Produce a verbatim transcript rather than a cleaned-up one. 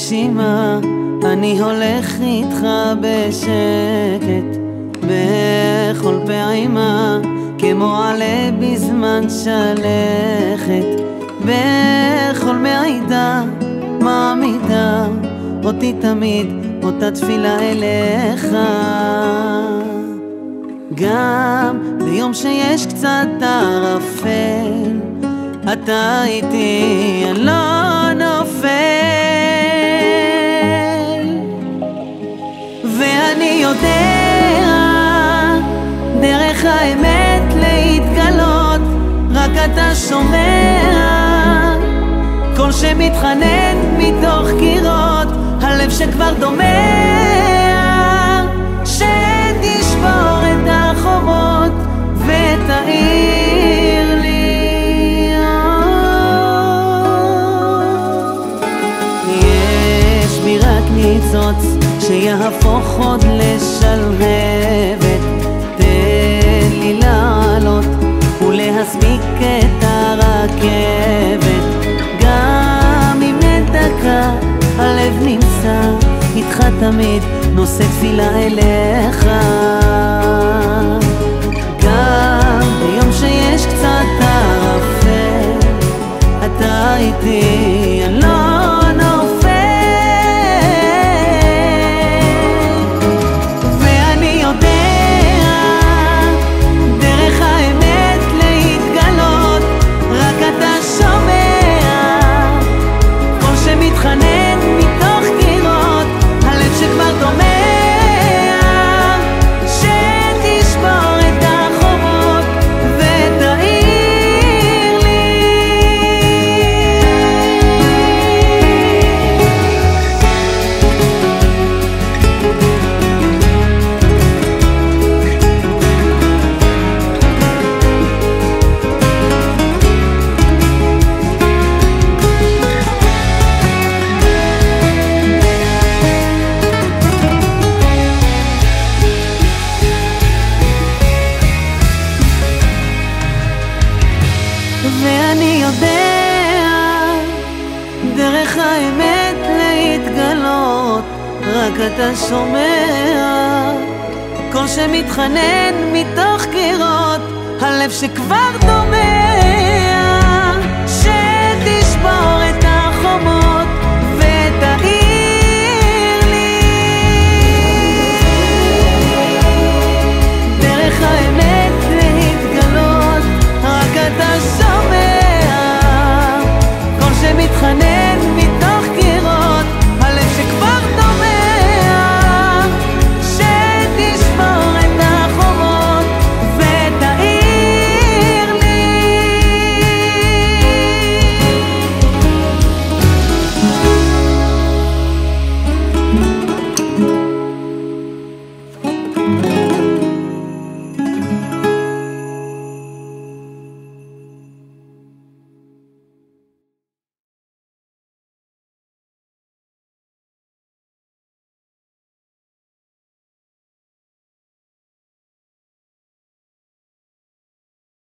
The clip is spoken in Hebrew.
נשימה, אני הולך איתך בשקט בכל פעימה, כמו עלה בזמן שלכת. בכל מעידה מעמידה אותי תמיד אותה תפילה אליך. גם ביום שיש קצת ערפל, אתה איתי, אני לא נופל. ואני יודע דרך האמת להתגלות, רק אתה שומע קול שמתחנן מתוך קירות, הלב שכבר דומע, שתשבור את החומות ותאיר לי. יש בי רק ניצוץ שיהפוך עוד לשלהבת, תן לי לעלות ולהספיק את הרכבת. גם אם נדקה הלב נמצא איתך תמיד, נושא תפילה אליך. גם ביום שיש קצת ערפל, אתה איתי, אני לא נופל. ואני יודע דרך האמת להתגלות, רק אתה שומע קול שמתחנן מתוך קירות, הלב שכבר דומע, שתשבור את החומות ותאיר לי. ואני יודע דרך האמת להתגלות, רק אתה שומע קול שמתחנן מתוך קירות, הלב שכבר דומע,